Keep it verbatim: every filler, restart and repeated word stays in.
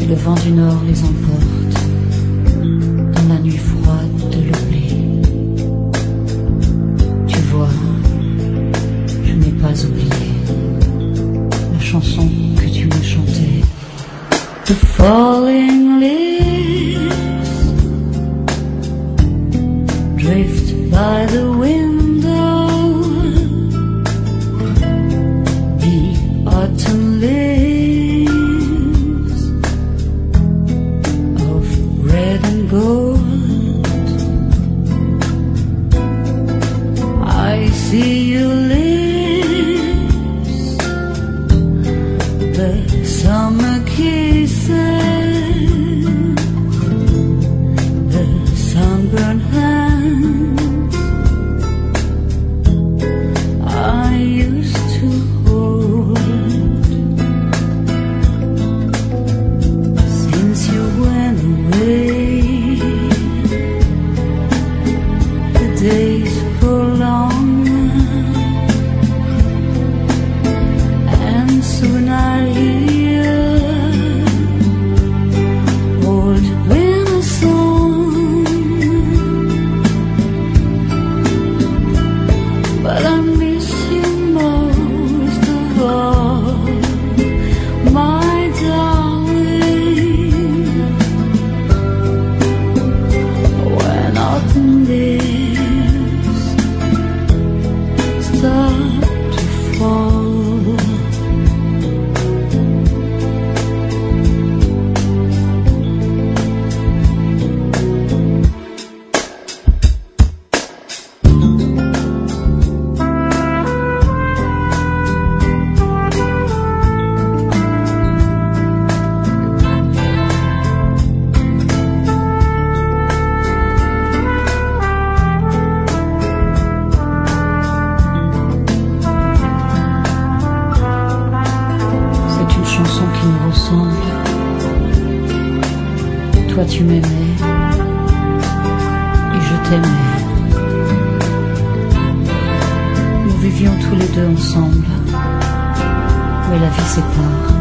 le vent du nord les emporte dans la nuit froide de l'oubli. Tu vois, je n'ai pas oublié la chanson que tu me chantais. The falling leaves drift by the window, the autumn leaves of red and gold. I see your lips, the summer kisses, the sunburned hands I used to hold. Since you went away, the days prolong, and soon I'll hear old winter song. But I miss you most of all, my darling. When autumn leaves start to fall, qui me ressemble. Toi tu m'aimais et je t'aimais. Nous vivions tous les deux ensemble, mais la vie sépare.